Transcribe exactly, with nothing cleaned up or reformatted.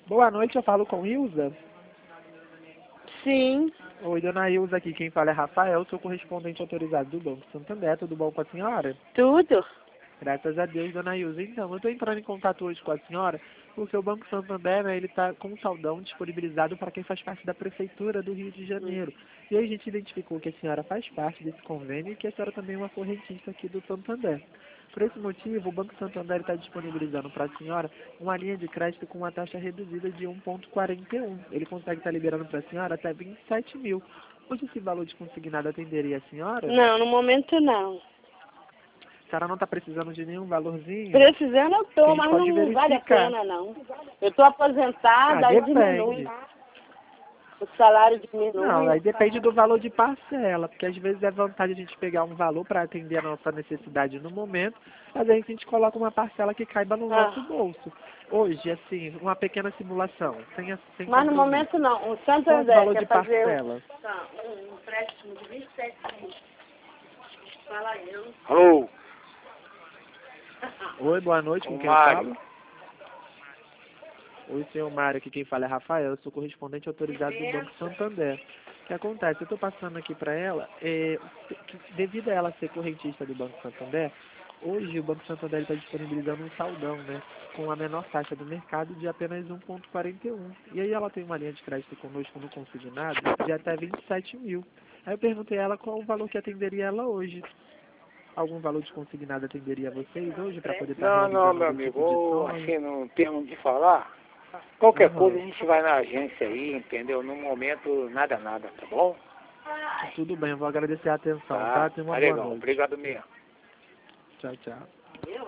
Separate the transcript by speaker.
Speaker 1: Boa noite, eu falo com Ilza.
Speaker 2: Sim,
Speaker 1: Oi, dona Ilza, aqui quem fala é Rafael, sou correspondente autorizado do Banco Santander. Tudo bom com a senhora?
Speaker 2: tudo.
Speaker 1: Graças a Deus, dona Ilza. Então, eu estou entrando em contato hoje com a senhora porque o Banco Santander, né, ele está com um saldão disponibilizado para quem faz parte da Prefeitura do Rio de Janeiro. E aí a gente identificou que a senhora faz parte desse convênio e que a senhora também é uma correntista aqui do Santander. Por esse motivo, o Banco Santander está disponibilizando para a senhora uma linha de crédito com uma taxa reduzida de um vírgula quarenta e um. Ele consegue estar liberando para a senhora até vinte e sete mil. Hoje esse valor de consignado atenderia a senhora?
Speaker 2: Não, no momento não.
Speaker 1: A senhora não está precisando de nenhum valorzinho?
Speaker 2: Precisando eu
Speaker 1: A
Speaker 2: tô,
Speaker 1: gente
Speaker 2: mas
Speaker 1: pode
Speaker 2: não vale a
Speaker 1: verificar.
Speaker 2: pena não. Eu tô aposentada,
Speaker 1: Ah,
Speaker 2: aí diminui.
Speaker 1: depende.
Speaker 2: O salário
Speaker 1: Não,
Speaker 2: diminui.
Speaker 1: aí depende do valor de parcela, porque às vezes é vantagem a gente pegar um valor para atender a nossa necessidade no momento, mas aí a gente coloca uma parcela que caiba no
Speaker 2: Ah,
Speaker 1: nosso bolso. Hoje, assim, uma pequena simulação, sem, a- sem
Speaker 2: mas no
Speaker 1: compromisso.
Speaker 2: momento não. O
Speaker 1: Qual o
Speaker 2: Santander
Speaker 1: valor
Speaker 2: quer
Speaker 1: de
Speaker 2: fazer
Speaker 1: parcela?
Speaker 2: tá, um empréstimo de vinte e sete mil. Fala aí, eu.
Speaker 3: Alô,
Speaker 1: Oi, boa noite,
Speaker 3: o
Speaker 1: com quem eu
Speaker 3: Mário.
Speaker 1: falo? Oi, senhor Mário, aqui quem fala é Rafael, eu sou correspondente autorizado do Banco Santander. O que acontece? Eu estou passando aqui para ela, é, que devido a ela ser correntista do Banco Santander, hoje o Banco Santander está disponibilizando um saldão, né, com a menor taxa do mercado de apenas um vírgula quarenta e um. E aí ela tem uma linha de crédito conosco no consignado de até vinte e sete mil. Aí eu perguntei a ela qual o valor que atenderia ela hoje. Algum valor de consignado atenderia vocês hoje para poder estar
Speaker 3: Não, não,
Speaker 1: realizando
Speaker 3: meu
Speaker 1: algum
Speaker 3: amigo,
Speaker 1: tipo de
Speaker 3: ô,
Speaker 1: sonho?
Speaker 3: assim, no termo de falar, qualquer coisa
Speaker 1: Aham.
Speaker 3: a gente vai na agência aí, entendeu? No momento, nada, nada, tá bom?
Speaker 1: Tudo bem, eu vou agradecer a atenção,
Speaker 3: Tá,
Speaker 1: tá? Tenha uma
Speaker 3: tá
Speaker 1: boa
Speaker 3: legal,
Speaker 1: noite.
Speaker 3: obrigado mesmo.
Speaker 1: Tchau, tchau.